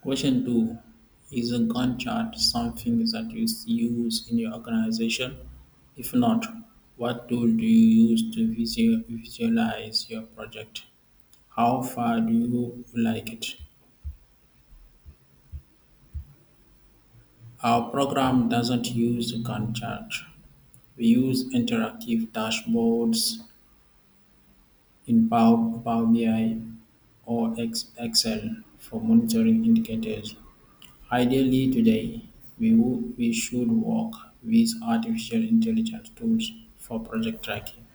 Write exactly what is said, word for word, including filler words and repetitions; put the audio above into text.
Question two. Is a Gantt chart something that you use in your organization? If not, what tool do you use to visual- visualize your project? How far do you like it? Our program doesn't use a Gantt chart. We use interactive dashboards in Power, Power B I or Ex- Excel for monitoring indicators. Ideally today, we, wo- we should work with artificial intelligence tools for project tracking.